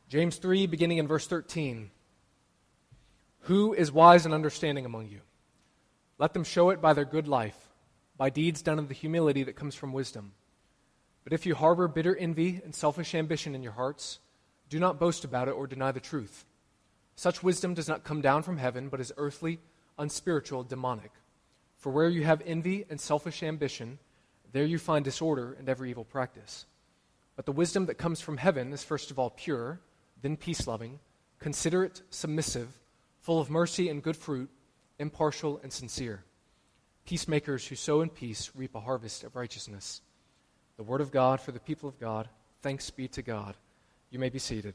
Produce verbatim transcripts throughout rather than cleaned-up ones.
James three, beginning in verse thirteen. Who is wise and understanding among you? Let them show it by their good life, by deeds done in the humility that comes from wisdom. But if you harbor bitter envy and selfish ambition in your hearts, do not boast about it or deny the truth. Such wisdom does not come down from heaven, but is earthly, unspiritual, demonic. For where you have envy and selfish ambition, there you find disorder and every evil practice. But the wisdom that comes from heaven is first of all pure, then peace-loving, considerate, submissive, full of mercy and good fruit, impartial and sincere. Peacemakers who sow in peace reap a harvest of righteousness. The word of God for the people of God. Thanks be to God. You may be seated.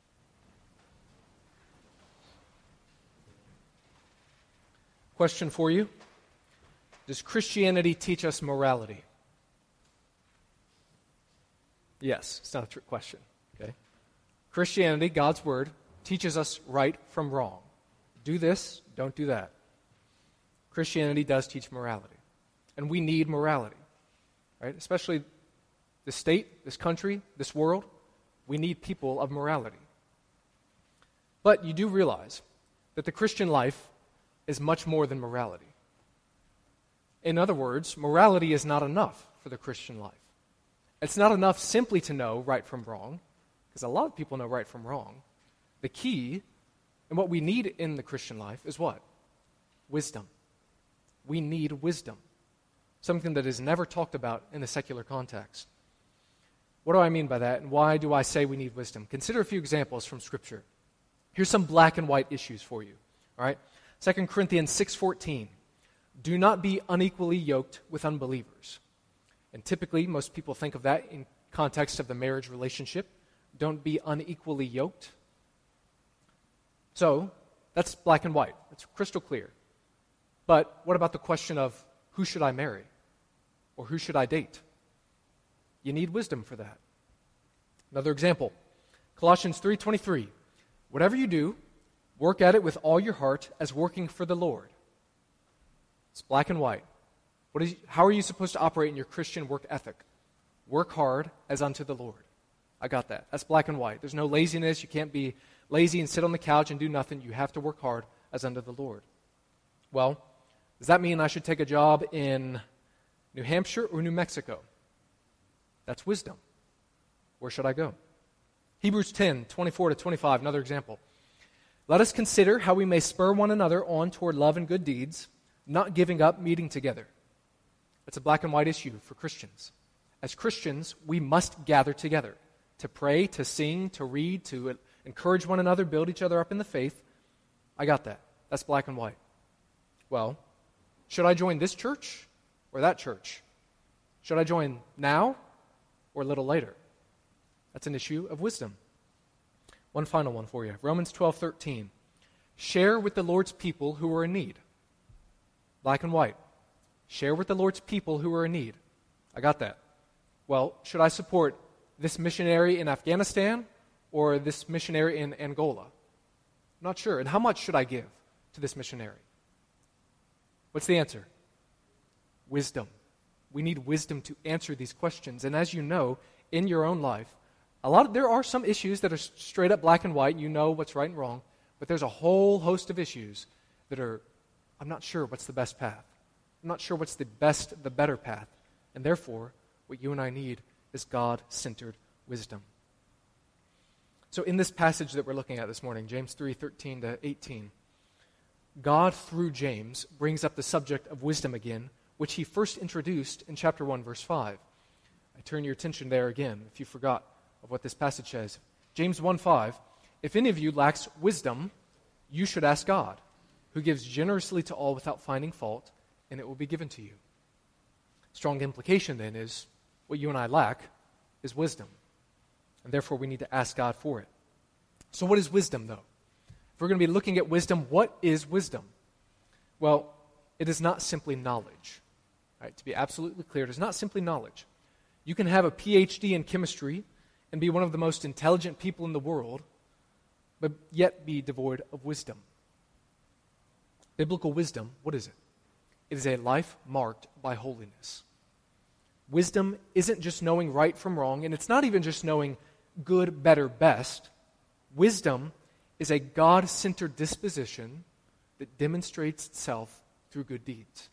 Question for you. Does Christianity teach us morality? Yes, it's not a trick question. Okay. Christianity, God's word, teaches us right from wrong. Do this, don't do that. Christianity does teach morality. And we need morality. Right? Especially the state, this country, this world, we need people of morality. But you do realize that the Christian life is much more than morality. In other words, morality is not enough for the Christian life. It's not enough simply to know right from wrong, because a lot of people know right from wrong. The key and what we need in the Christian life is what? Wisdom. We need wisdom, something that is never talked about in a secular context. What do I mean by that, and why do I say we need wisdom? Consider a few examples from Scripture. Here's some black and white issues for you. All right? Second Corinthians six fourteen. Do not be unequally yoked with unbelievers. And typically, most people think of that in context of the marriage relationship. Don't be unequally yoked. So, that's black and white. It's crystal clear. But what about the question of who should I marry? Or who should I date? You need wisdom for that. Another example, Colossians three twenty-three. Whatever you do, work at it with all your heart as working for the Lord. It's black and white. What is, how are you supposed to operate in your Christian work ethic? Work hard as unto the Lord. I got that. That's black and white. There's no laziness. You can't be lazy and sit on the couch and do nothing. You have to work hard as unto the Lord. Well, does that mean I should take a job in New Hampshire or New Mexico? That's wisdom. Where should I go? Hebrews ten twenty-four to twenty-five, another example. Let us consider how we may spur one another on toward love and good deeds, not giving up meeting together. That's a black and white issue for Christians. As Christians, we must gather together to pray, to sing, to read, to encourage one another, build each other up in the faith. I got that. That's black and white. Well, should I join this church or that church? Should I join now or a little later? That's an issue of wisdom. One final one for you. Romans twelve thirteen. Share with the Lord's people who are in need. Black and white. Share with the Lord's people who are in need. I got that. Well, should I support this missionary in Afghanistan or this missionary in Angola? I'm not sure. And how much should I give to this missionary? What's the answer? Wisdom. We need wisdom to answer these questions. And as you know, in your own life, a lot of, there are some issues that are straight up black and white. You know what's right and wrong. But there's a whole host of issues that are, I'm not sure what's the best path. I'm not sure what's the best, the better path. And therefore, what you and I need is God-centered wisdom. So in this passage that we're looking at this morning, James three thirteen to eighteen, God, through James, brings up the subject of wisdom again, which he first introduced in chapter one, verse five. I turn your attention there again, if you forgot of what this passage says. James one five, if any of you lacks wisdom, you should ask God, who gives generously to all without finding fault, and it will be given to you. Strong implication then is, what you and I lack is wisdom. And therefore we need to ask God for it. So what is wisdom, though? If we're going to be looking at wisdom, what is wisdom? Well, it is not simply knowledge. Right? To be absolutely clear, it is not simply knowledge. You can have a P H D in chemistry and be one of the most intelligent people in the world, but yet be devoid of wisdom. Biblical wisdom, what is it? It is a life marked by holiness. Wisdom isn't just knowing right from wrong, and it's not even just knowing good, better, best. Wisdom is a God-centered disposition that demonstrates itself through good deeds.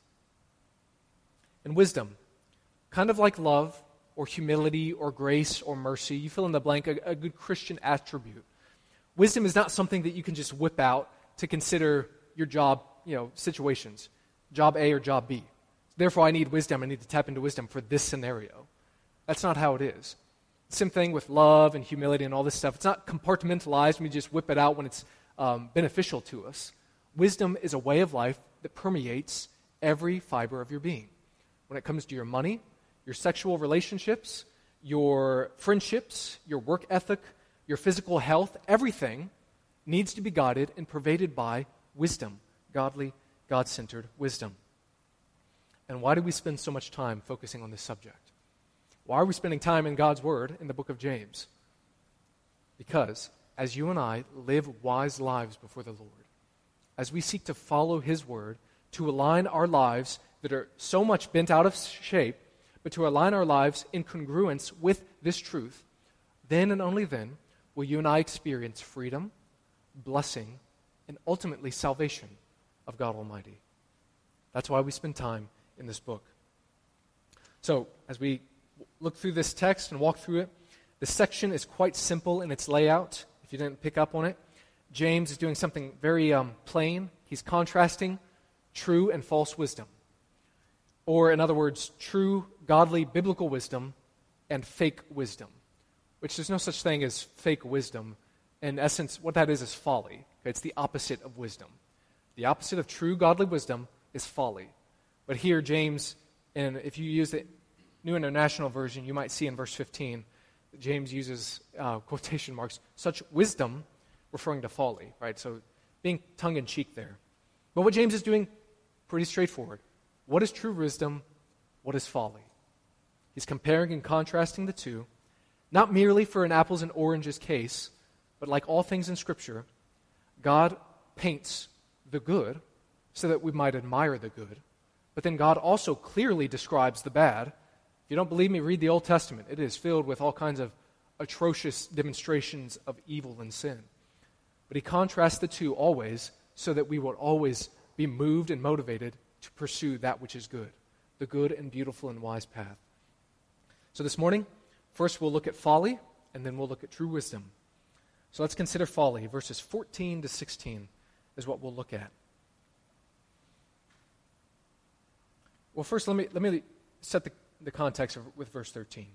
And wisdom, kind of like love or humility or grace or mercy, you fill in the blank, a, a good Christian attribute. Wisdom is not something that you can just whip out to consider your job, you know, situations, job A or job B. Therefore, I need wisdom. I need to tap into wisdom for this scenario. That's not how it is. Same thing with love and humility and all this stuff. It's not compartmentalized. We just whip it out when it's um, beneficial to us. Wisdom is a way of life that permeates every fiber of your being. When it comes to your money, your sexual relationships, your friendships, your work ethic, your physical health, everything needs to be guided and pervaded by wisdom, godly, God-centered wisdom. And why do we spend so much time focusing on this subject? Why are we spending time in God's Word in the book of James? Because as you and I live wise lives before the Lord, as we seek to follow His Word, to align our lives that are so much bent out of shape, but to align our lives in congruence with this truth, then and only then will you and I experience freedom, blessing, and ultimately salvation of God Almighty. That's why we spend time in this book. So, as we look through this text and walk through it, the section is quite simple in its layout, if you didn't pick up on it. James is doing something very um, plain. He's contrasting true and false wisdom. Or, in other words, true, godly, biblical wisdom and fake wisdom, which there's no such thing as fake wisdom. In essence, what that is is folly. It's the opposite of wisdom. The opposite of true, godly wisdom is folly. But here, James, and if you use the New International Version, you might see in verse fifteen, that James uses uh, quotation marks, such wisdom, referring to folly, right? So being tongue-in-cheek there. But what James is doing, pretty straightforward. What is true wisdom? What is folly? He's comparing and contrasting the two, not merely for an apples and oranges case, but like all things in Scripture, God paints the good so that we might admire the good. But then God also clearly describes the bad. If you don't believe me, read the Old Testament. It is filled with all kinds of atrocious demonstrations of evil and sin. But he contrasts the two always so that we will always be moved and motivated to pursue that which is good, the good and beautiful and wise path. So this morning, first we'll look at folly, and then we'll look at true wisdom. So let's consider folly. Verses fourteen to sixteen is what we'll look at. Well, first, let me let me set the, the context of, with verse thirteen.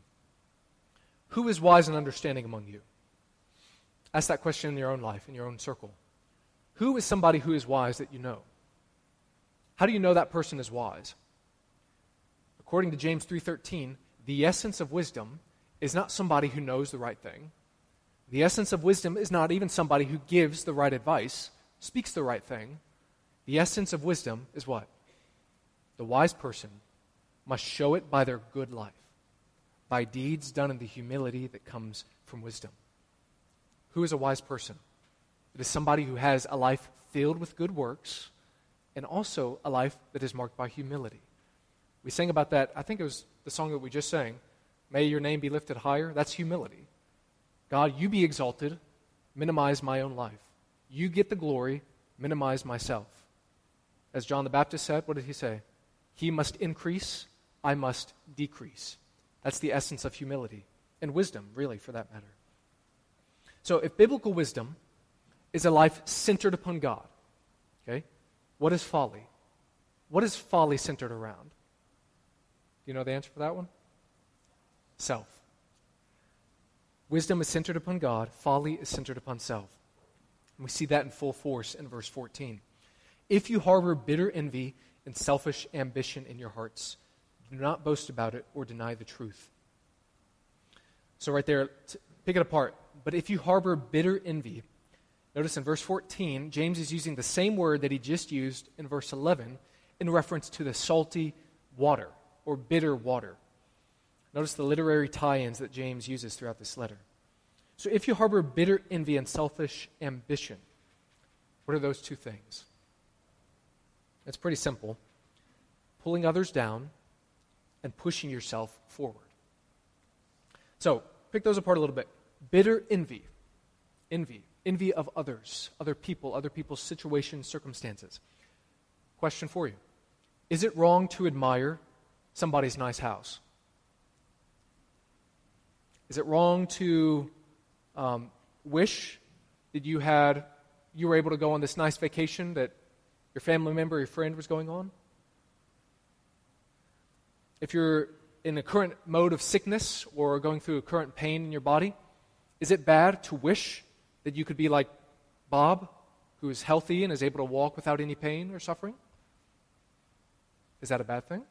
Who is wise and understanding among you? Ask that question in your own life, in your own circle. Who is somebody who is wise that you know? How do you know that person is wise? According to James three thirteen, the essence of wisdom is not somebody who knows the right thing. The essence of wisdom is not even somebody who gives the right advice, speaks the right thing. The essence of wisdom is what? The wise person must show it by their good life, by deeds done in the humility that comes from wisdom. Who is a wise person? It is somebody who has a life filled with good works and also a life that is marked by humility. We sang about that, I think it was the song that we just sang, May your name be lifted higher. That's humility. God, you be exalted, minimize my own life. You get the glory, minimize myself. As John the Baptist said, what did he say? He must increase, I must decrease. That's the essence of humility and wisdom, really, for that matter. So if biblical wisdom is a life centered upon God, okay, what is folly? What is folly centered around? Do you know the answer for that one? Self. Wisdom is centered upon God. Folly is centered upon self. And we see that in full force in verse fourteen. If you harbor bitter envy and selfish ambition in your hearts, do not boast about it or deny the truth. So right there, t- pick it apart. But if you harbor bitter envy, notice in verse fourteen, James is using the same word that he just used in verse eleven in reference to the salty water or bitter water. Notice the literary tie-ins that James uses throughout this letter. So if you harbor bitter envy and selfish ambition, what are those two things? It's pretty simple. Pulling others down and pushing yourself forward. So, pick those apart a little bit. Bitter envy. Envy. envy of others, other people, other people's situations, circumstances. Question for you. Is it wrong to admire somebody's nice house? Is it wrong to um, wish that you had, you were able to go on this nice vacation that your family member, your friend was going on? If you're in a current mode of sickness or going through a current pain in your body, is it bad to wish that you could be like Bob, who is healthy and is able to walk without any pain or suffering? Is that a bad thing?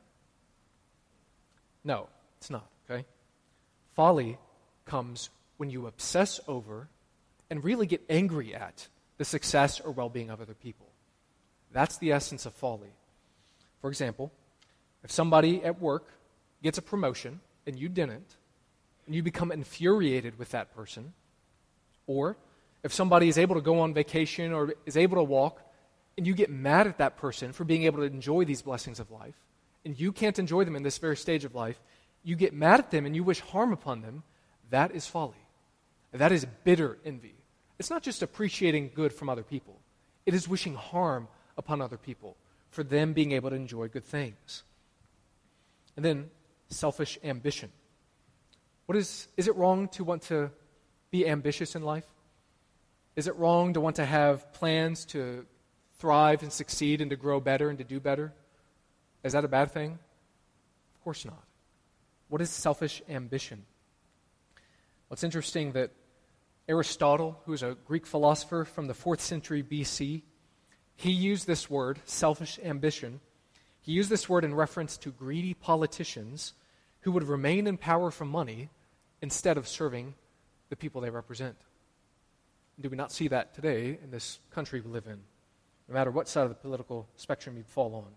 No, it's not, okay? Folly comes when you obsess over and really get angry at the success or well-being of other people. That's the essence of folly. For example, if somebody at work gets a promotion and you didn't, and you become infuriated with that person, or if somebody is able to go on vacation or is able to walk, and you get mad at that person for being able to enjoy these blessings of life, and you can't enjoy them in this very stage of life, you get mad at them and you wish harm upon them, that is folly. That is bitter envy. It's not just appreciating good from other people. It is wishing harm upon other people for them being able to enjoy good things. And then selfish ambition. What is, is it wrong to want to be ambitious in life? Is it wrong to want to have plans to thrive and succeed and to grow better and to do better? Is that a bad thing? Of course not. What is selfish ambition? Well, it's interesting that Aristotle, who is a Greek philosopher from the fourth century B C, he used this word, selfish ambition. He used this word in reference to greedy politicians who would remain in power for money instead of serving the people they represent. Do we not see that today in this country we live in, no matter what side of the political spectrum you fall on?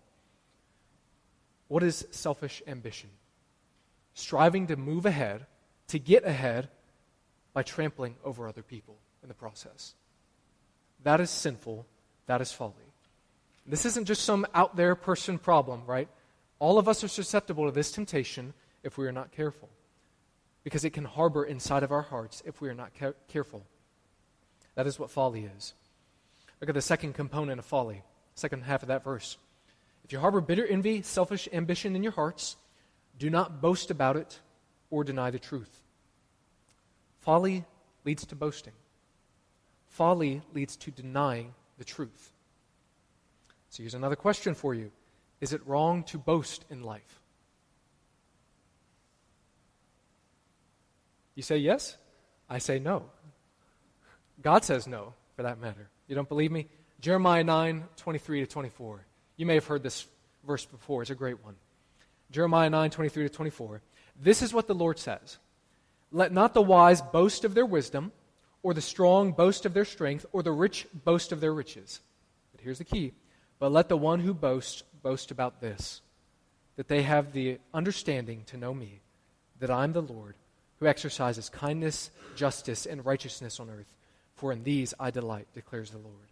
What is selfish ambition? Striving to move ahead, to get ahead by trampling over other people in the process. That is sinful. That is folly. This isn't just some out there person problem, right? All of us are susceptible to this temptation if we are not careful, because it can harbor inside of our hearts if we are not ca- careful. That is what folly is. Look at the second component of folly, second half of that verse. If you harbor bitter envy, selfish ambition in your hearts, do not boast about it or deny the truth. Folly leads to boasting. Folly leads to denying the truth. So here's another question for you. Is it wrong to boast in life? You say yes? I say no. God says no, for that matter. You don't believe me? Jeremiah nine, twenty-three to twenty-four. You may have heard this verse before. It's a great one. Jeremiah nine, twenty-three to twenty-four. This is what the Lord says. Let not the wise boast of their wisdom, or the strong boast of their strength, or the rich boast of their riches. But here's the key. But let the one who boasts boast about this, that they have the understanding to know me, that I am the Lord, who exercises kindness, justice, and righteousness on earth. For in these I delight, declares the Lord.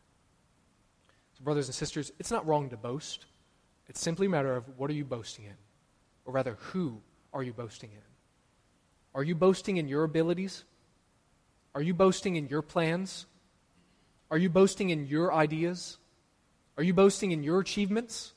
So brothers and sisters, it's not wrong to boast. It's simply a matter of what are you boasting in? Or rather, who are you boasting in? Are you boasting in your abilities? Are you boasting in your plans? Are you boasting in your ideas? Are you boasting in your achievements?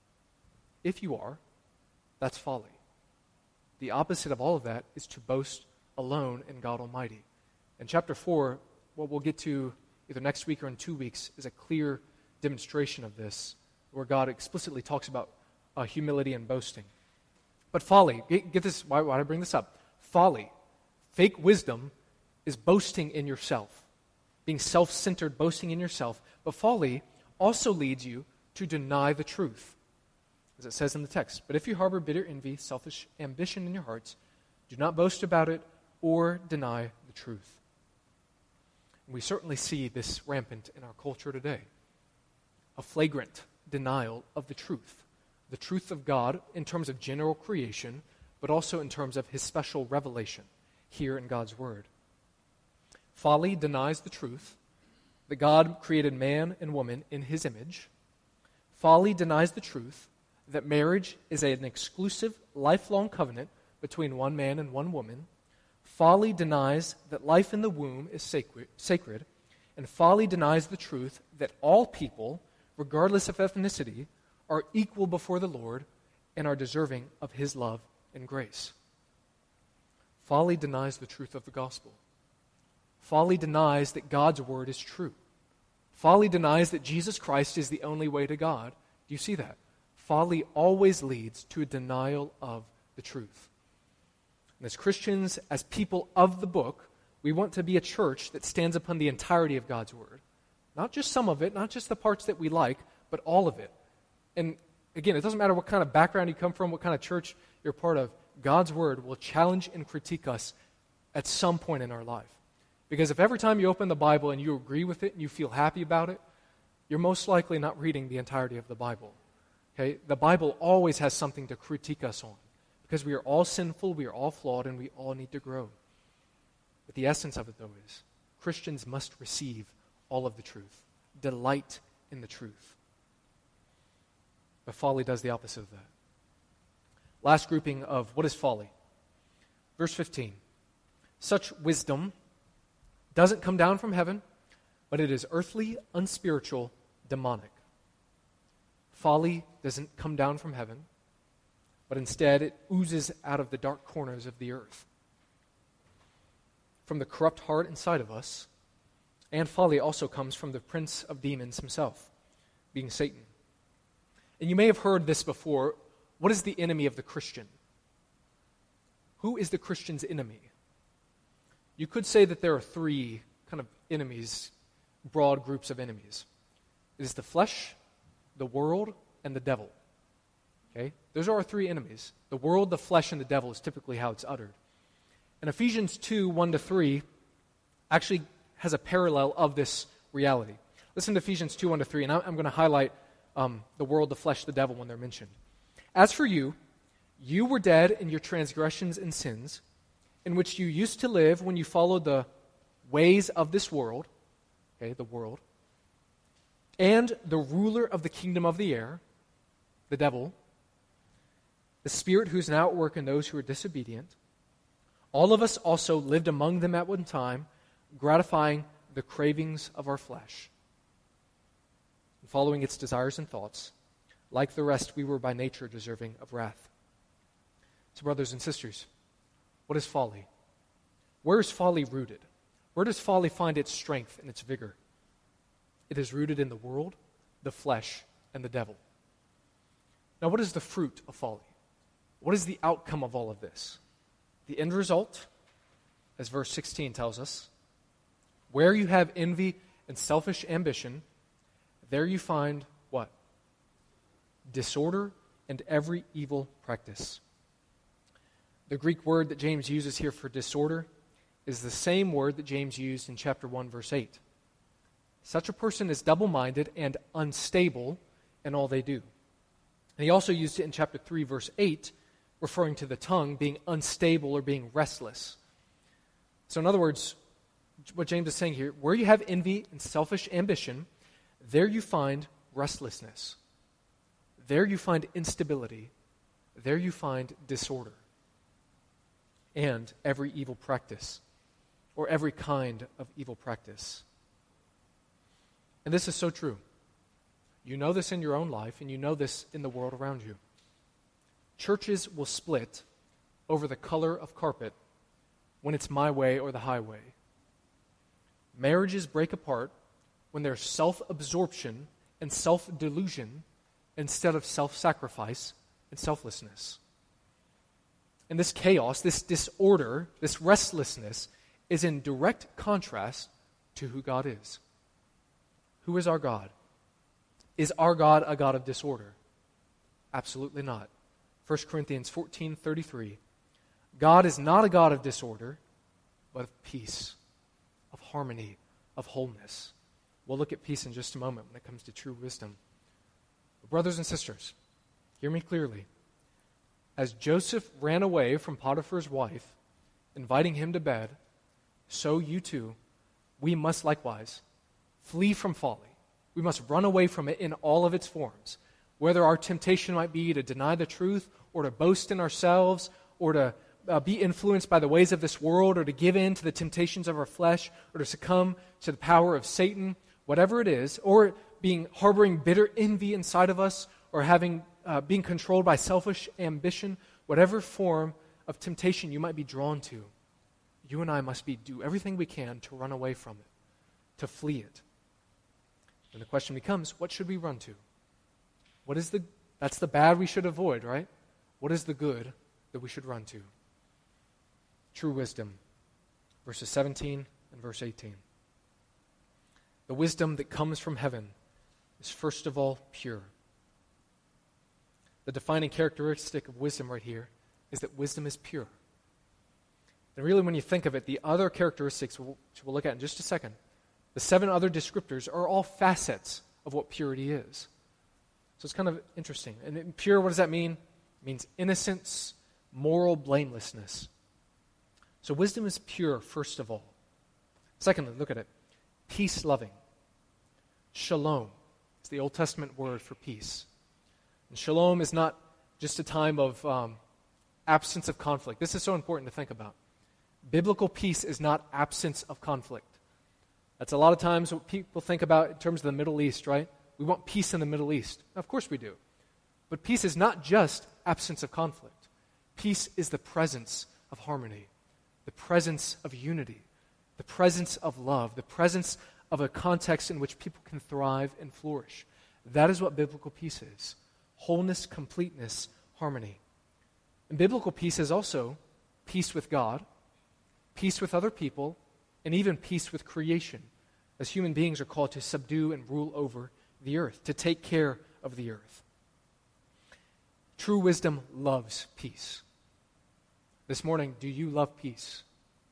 If you are, that's folly. The opposite of all of that is to boast alone in God Almighty. In chapter four, what we'll get to either next week or in two weeks is a clear demonstration of this, where God explicitly talks about uh, humility and boasting. But folly, get, get this, why, why did I bring this up? Folly, fake wisdom, is boasting in yourself, being self-centered, boasting in yourself. But folly also leads you to deny the truth, as it says in the text. But if you harbor bitter envy, selfish ambition in your hearts, do not boast about it or deny the truth. And we certainly see this rampant in our culture today. A flagrant denial of the truth. The truth of God in terms of general creation, but also in terms of His special revelation here in God's Word. Folly denies the truth that God created man and woman in His image. Folly denies the truth that marriage is an exclusive, lifelong covenant between one man and one woman. Folly denies that life in the womb is sacred, sacred. And And folly denies the truth that all people, regardless of ethnicity, are equal before the Lord and are deserving of his love and grace. Folly denies the truth of the gospel. Folly denies that God's word is true. Folly denies that Jesus Christ is the only way to God. Do you see that? Folly always leads to a denial of the truth. And as Christians, as people of the book, we want to be a church that stands upon the entirety of God's word. Not just some of it, not just the parts that we like, but all of it. And again, it doesn't matter what kind of background you come from, what kind of church you're part of, God's word will challenge and critique us at some point in our life. Because if every time you open the Bible and you agree with it and you feel happy about it, you're most likely not reading the entirety of the Bible. Okay? The Bible always has something to critique us on. Because we are all sinful, we are all flawed, and we all need to grow. But the essence of it, though, is Christians must receive all of the truth. Delight in the truth. But folly does the opposite of that. Last grouping of what is folly. Verse fifteen. Such wisdom doesn't come down from heaven, but it is earthly, unspiritual, demonic. Folly doesn't come down from heaven, but instead it oozes out of the dark corners of the earth. From the corrupt heart inside of us, and folly also comes from the prince of demons himself, being Satan. And you may have heard this before. What is the enemy of the Christian? Who is the Christian's enemy? You could say that there are three kind of enemies, broad groups of enemies. It is the flesh, the world, and the devil. Okay? Those are our three enemies. The world, the flesh, and the devil is typically how it's uttered. And Ephesians two, one to three actually has a parallel of this reality. Listen to Ephesians two, one to three, and I'm going to highlight um, the world, the flesh, the devil when they're mentioned. As for you, you were dead in your transgressions and sins, in which you used to live when you followed the ways of this world, okay, the world, and the ruler of the kingdom of the air, the devil, the spirit who is now at work in those who are disobedient. All of us also lived among them at one time, gratifying the cravings of our flesh, and following its desires and thoughts. Like the rest, we were by nature deserving of wrath. So, brothers and sisters, what is folly? Where is folly rooted? Where does folly find its strength and its vigor? It is rooted in the world, the flesh, and the devil. Now, what is the fruit of folly? What is the outcome of all of this? The end result, as verse sixteen tells us, where you have envy and selfish ambition, there you find what? Disorder and every evil practice. The Greek word that James uses here for disorder is the same word that James used in chapter one, verse eight. Such a person is double-minded and unstable in all they do. And he also used it in chapter three, verse eight, referring to the tongue being unstable or being restless. So in other words, what James is saying here, where you have envy and selfish ambition, there you find restlessness. There you find instability. There you find disorder. And every evil practice, or every kind of evil practice. And this is so true. You know this in your own life, and you know this in the world around you. Churches will split over the color of carpet when it's my way or the highway. Marriages break apart when there's self-absorption and self-delusion instead of self-sacrifice and selflessness. And this chaos, this disorder, this restlessness is in direct contrast to who God is. Who is our God? Is our God a God of disorder? Absolutely not. First Corinthians fourteen thirty-three. God is not a God of disorder, but of peace, of harmony, of wholeness. We'll look at peace in just a moment when it comes to true wisdom. But brothers and sisters, hear me clearly. As Joseph ran away from Potiphar's wife, inviting him to bed, so you too, we must likewise flee from folly. We must run away from it in all of its forms. Whether our temptation might be to deny the truth, or to boast in ourselves, or to uh, be influenced by the ways of this world, or to give in to the temptations of our flesh, or to succumb to the power of Satan, whatever it is, or being harboring bitter envy inside of us, or having uh, being controlled by selfish ambition, whatever form of temptation you might be drawn to, you and I must be do everything we can to run away from it, to flee it. And the question becomes, what should we run to? What is the that's the bad we should avoid, right? What is the good that we should run to? True wisdom, verses seventeen and verse eighteen. The wisdom that comes from heaven is first of all pure. The defining characteristic of wisdom right here is that wisdom is pure. And really, when you think of it, the other characteristics, which we'll look at in just a second, the seven other descriptors are all facets of what purity is. So it's kind of interesting. And pure, what does that mean? It means innocence, moral blamelessness. So wisdom is pure, first of all. Secondly, look at it. Peace-loving. Shalom. It's the Old Testament word for peace. And shalom is not just a time of um, absence of conflict. This is so important to think about. Biblical peace is not absence of conflict. That's a lot of times what people think about in terms of the Middle East, right? We want peace in the Middle East. Of course we do. But peace is not just absence of conflict. Peace is the presence of harmony, the presence of unity, the presence of love, the presence of a context in which people can thrive and flourish. That is what biblical peace is. Wholeness, completeness, harmony. And biblical peace is also peace with God, peace with other people, and even peace with creation, as human beings are called to subdue and rule over the earth, to take care of the earth. True wisdom loves peace. This morning, do you love peace?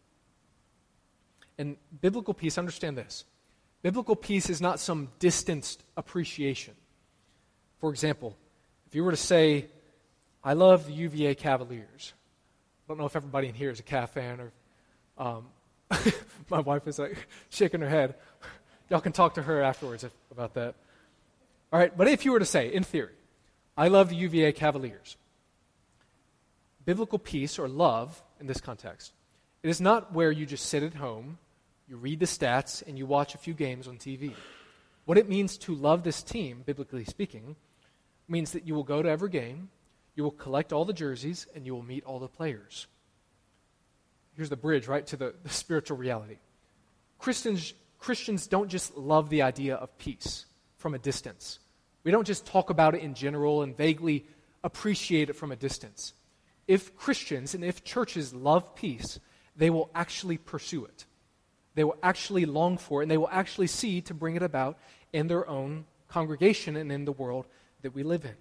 And biblical peace, understand this. Biblical peace is not some distanced appreciation. For example, if you were to say, I love the U V A Cavaliers. I don't know if everybody in here is a Cav fan, or um, my wife is like shaking her head. Y'all can talk to her afterwards if, about that. All right, but if you were to say, in theory, I love the U V A Cavaliers, biblical peace or love in this context, it is not where you just sit at home, you read the stats, and you watch a few games on T V. What it means to love this team, biblically speaking, means that you will go to every game, you will collect all the jerseys, and you will meet all the players. Here's the bridge, right, to the, the spiritual reality. Christians, Christians don't just love the idea of peace from a distance. We don't just talk about it in general and vaguely appreciate it from a distance. If Christians and if churches love peace, they will actually pursue it. They will actually long for it, and they will actually see to bring it about in their own congregation and in the world that we live in.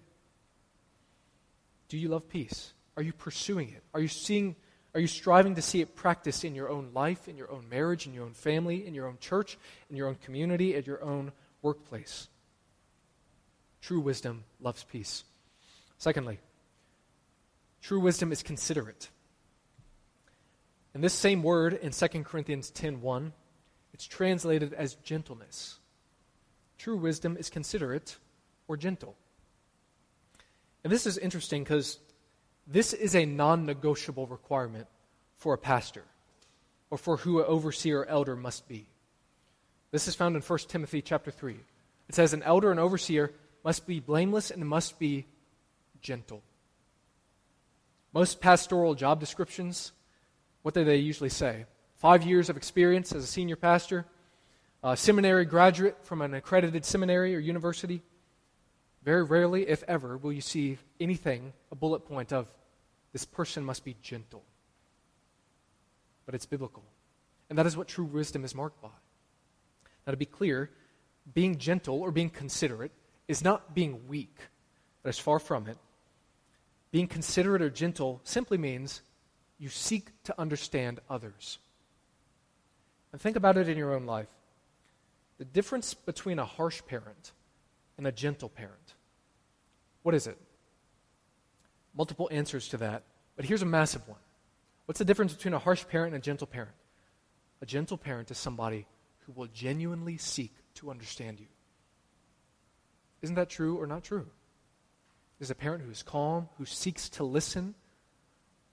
Do you love peace? Are you pursuing it? Are you seeing, are you striving to see it practiced in your own life, in your own marriage, in your own family, in your own church, in your own community, at your own workplace? True wisdom loves peace. Secondly, true wisdom is considerate. And this same word in Second Corinthians ten one, it's translated as gentleness. True wisdom is considerate or gentle. And this is interesting because this is a non-negotiable requirement for a pastor or for who an overseer or elder must be. This is found in First Timothy chapter three. It says an elder and overseer must be blameless and must be gentle. Most pastoral job descriptions, what do they usually say? Five years of experience as a senior pastor, a seminary graduate from an accredited seminary or university. Very rarely, if ever, will you see anything, a bullet point of this person must be gentle. But it's biblical. And that is what true wisdom is marked by. Now, to be clear, being gentle or being considerate is not being weak. That is far from it. Being considerate or gentle simply means you seek to understand others. And think about it in your own life. The difference between a harsh parent and a gentle parent. What is it? Multiple answers to that, but here's a massive one. What's the difference between a harsh parent and a gentle parent? A gentle parent is somebody who will genuinely seek to understand you. Isn't that true or not true? Is a parent who is calm, who seeks to listen,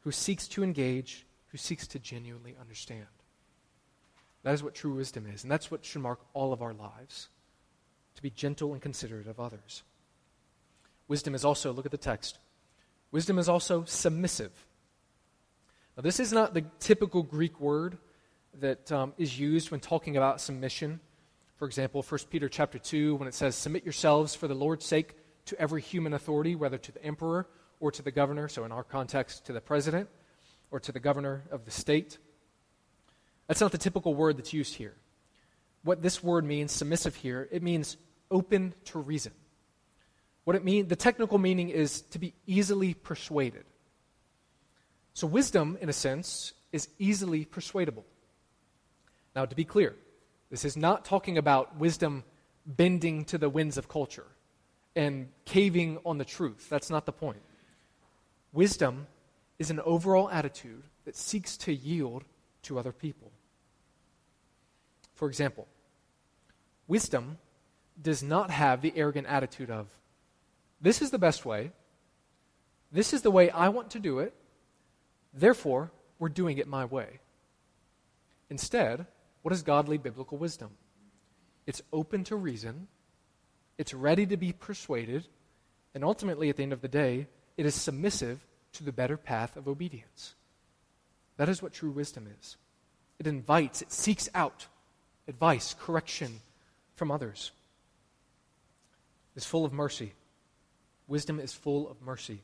who seeks to engage, who seeks to genuinely understand. That is what true wisdom is, and that's what should mark all of our lives, to be gentle and considerate of others. Wisdom is also, look at the text, wisdom is also submissive. Now, this is not the typical Greek word that um, is used when talking about submission. For example, First Peter chapter two, when it says, submit yourselves for the Lord's sake to every human authority, whether to the emperor or to the governor, so in our context, to the president or to the governor of the state. That's not the typical word that's used here. What this word means, submissive here, it means open to reason. What it means, the technical meaning is to be easily persuaded. So wisdom, in a sense, is easily persuadable. Now, to be clear, this is not talking about wisdom bending to the winds of culture and caving on the truth. That's not the point. Wisdom is an overall attitude that seeks to yield to other people. For example, wisdom does not have the arrogant attitude of, this is the best way, this is the way I want to do it, therefore, we're doing it my way. Instead, what is godly biblical wisdom? It's open to reason, it's ready to be persuaded, and ultimately, at the end of the day, it is submissive to the better path of obedience. That is what true wisdom is. It invites, it seeks out advice, correction from others. It's full of mercy. Wisdom is full of mercy.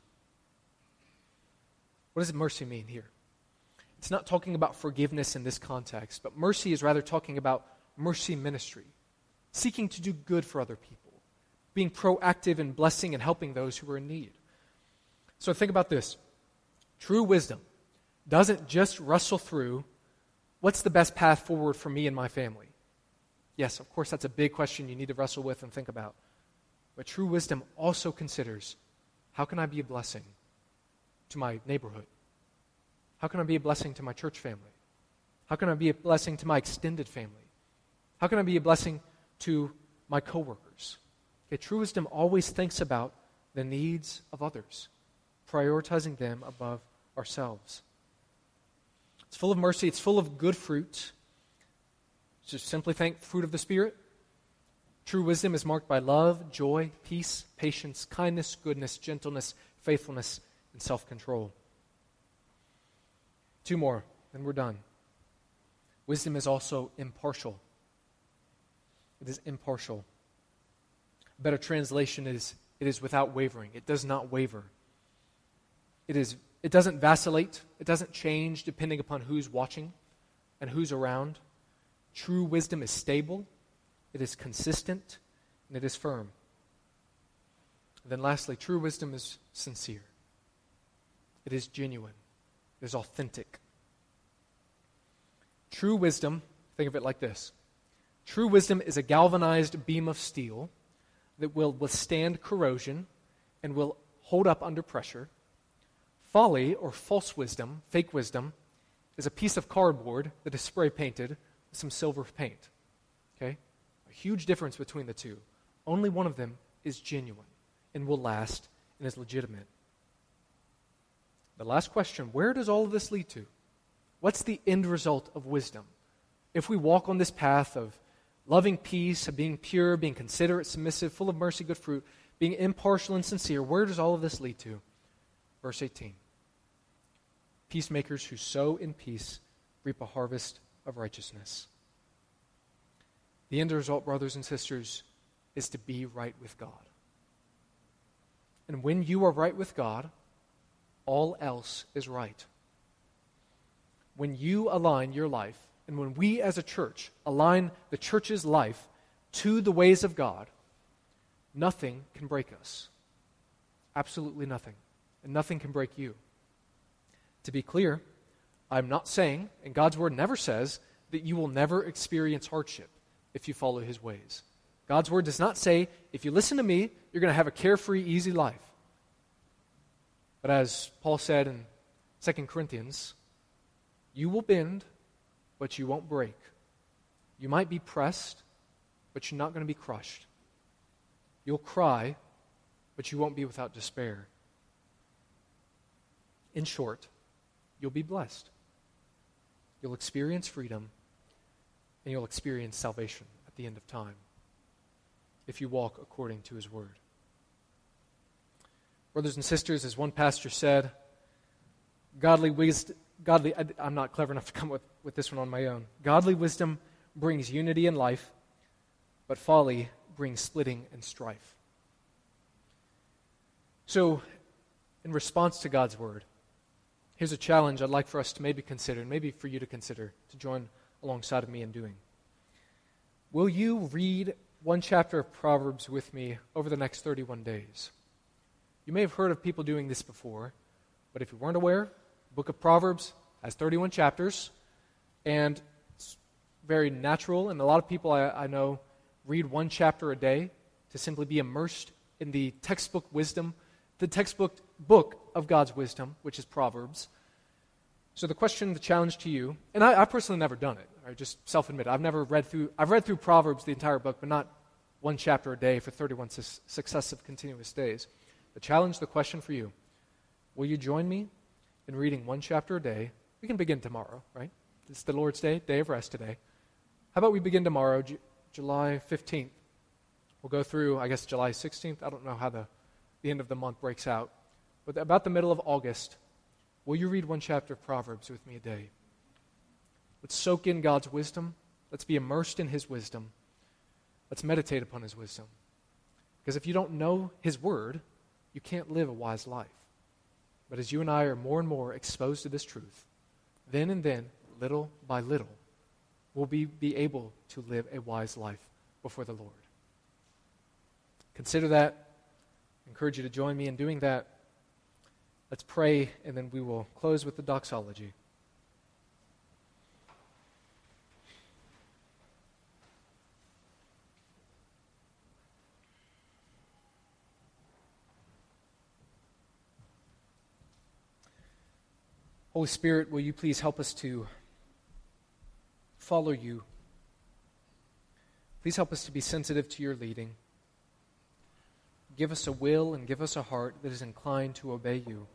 What does mercy mean here? It's not talking about forgiveness in this context, but mercy is rather talking about mercy ministry, seeking to do good for other people, being proactive in blessing and helping those who are in need. So think about this. True wisdom doesn't just wrestle through, what's the best path forward for me and my family? Yes, of course, that's a big question you need to wrestle with and think about. But true wisdom also considers, how can I be a blessing to my neighborhood? How can I be a blessing to my church family? How can I be a blessing to my extended family? How can I be a blessing to my coworkers? Okay, true wisdom always thinks about the needs of others, prioritizing them above ourselves. It's full of mercy. It's full of good fruit. Just simply think fruit of the Spirit. True wisdom is marked by love, joy, peace, patience, kindness, goodness, gentleness, faithfulness, and self-control. Two more, then we're done. Wisdom is also impartial. It is impartial. A better translation is, it is without wavering. It does not waver. It is. It doesn't vacillate. It doesn't change depending upon who's watching and who's around. True wisdom is stable, it is consistent, and it is firm. And then lastly, true wisdom is sincere. It is genuine. It is authentic. True wisdom, think of it like this. True wisdom is a galvanized beam of steel that will withstand corrosion and will hold up under pressure. Folly or false wisdom, fake wisdom, is a piece of cardboard that is spray painted with some silver paint. Okay? A huge difference between the two. Only one of them is genuine and will last and is legitimate. The last question, where does all of this lead to? What's the end result of wisdom? If we walk on this path of loving peace, of being pure, being considerate, submissive, full of mercy, good fruit, being impartial and sincere, where does all of this lead to? Verse eighteen. Peacemakers who sow in peace reap a harvest of righteousness. The end result, brothers and sisters, is to be right with God. And when you are right with God, all else is right. When you align your life, and when we as a church align the church's life to the ways of God, nothing can break us. Absolutely nothing. And nothing can break you. To be clear, I'm not saying, and God's word never says, that you will never experience hardship if you follow his ways. God's word does not say, if you listen to me, you're going to have a carefree, easy life. But as Paul said in Second Corinthians, you will bend, but you won't break. You might be pressed, but you're not going to be crushed. You'll cry, but you won't be without despair. In short, you'll be blessed. You'll experience freedom, and you'll experience salvation at the end of time if you walk according to his word. Brothers and sisters, as one pastor said, godly wisdom, godly, I, I'm not clever enough to come with, with this one on my own. Godly wisdom brings unity in life, but folly brings splitting and strife. So, in response to God's word, here's a challenge I'd like for us to maybe consider, and maybe for you to consider, to join alongside of me in doing. Will you read one chapter of Proverbs with me over the next thirty-one days? You may have heard of people doing this before, but if you weren't aware, the book of Proverbs has thirty-one chapters, and it's very natural, and a lot of people I, I know read one chapter a day to simply be immersed in the textbook wisdom, the textbook book of God's wisdom, which is Proverbs. So the question, the challenge to you, and I, I've personally never done it. I just self-admit, I've never read through, I've read through Proverbs, the entire book, but not one chapter a day for thirty-one su- successive continuous days. The challenge, the question for you, will you join me in reading one chapter a day? We can begin tomorrow, right? It's the Lord's Day, day of rest today. How about we begin tomorrow, J- July fifteenth? We'll go through, I guess, July sixteenth. I don't know how the, the end of the month breaks out. But about the middle of August, will you read one chapter of Proverbs with me a day? Let's soak in God's wisdom. Let's be immersed in his wisdom. Let's meditate upon his wisdom. Because if you don't know his word, you can't live a wise life. But as you and I are more and more exposed to this truth, then and then, little by little, we'll be, be able to live a wise life before the Lord. Consider that. I encourage you to join me in doing that. Let's pray, and then we will close with the doxology. Holy Spirit, will you please help us to follow you? Please help us to be sensitive to your leading. Give us a will and give us a heart that is inclined to obey you.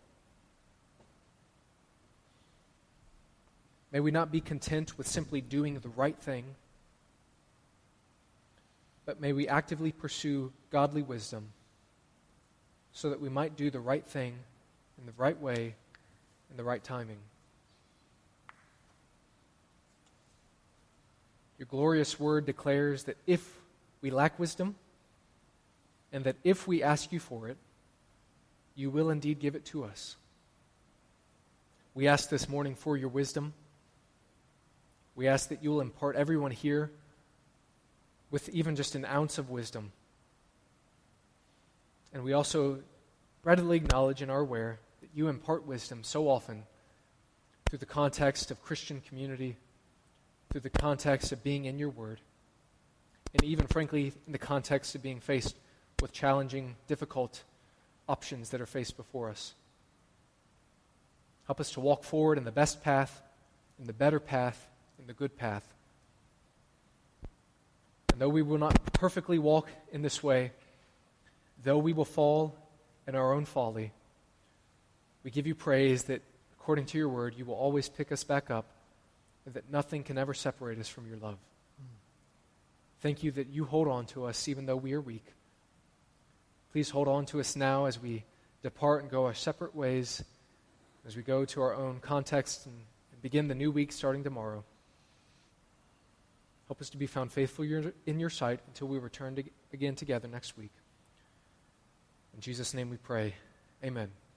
May we not be content with simply doing the right thing, but may we actively pursue godly wisdom so that we might do the right thing in the right way, in the right timing. Your glorious word declares that if we lack wisdom, and that if we ask you for it, you will indeed give it to us. We ask this morning for your wisdom. We ask that you will impart everyone here with even just an ounce of wisdom. And we also readily acknowledge and are aware that you impart wisdom so often through the context of Christian community, through the context of being in your word, and even, frankly, in the context of being faced with challenging, difficult options that are faced before us. Help us to walk forward in the best path, in the better path, in the good path. And though we will not perfectly walk in this way, though we will fall in our own folly, we give you praise that, according to your word, you will always pick us back up, and that nothing can ever separate us from your love. Mm. Thank you that you hold on to us even though we are weak. Please hold on to us now as we depart and go our separate ways, as we go to our own context and, and begin the new week starting tomorrow. Help us to be found faithful in your sight until we return to, again together next week. In Jesus' name we pray. Amen.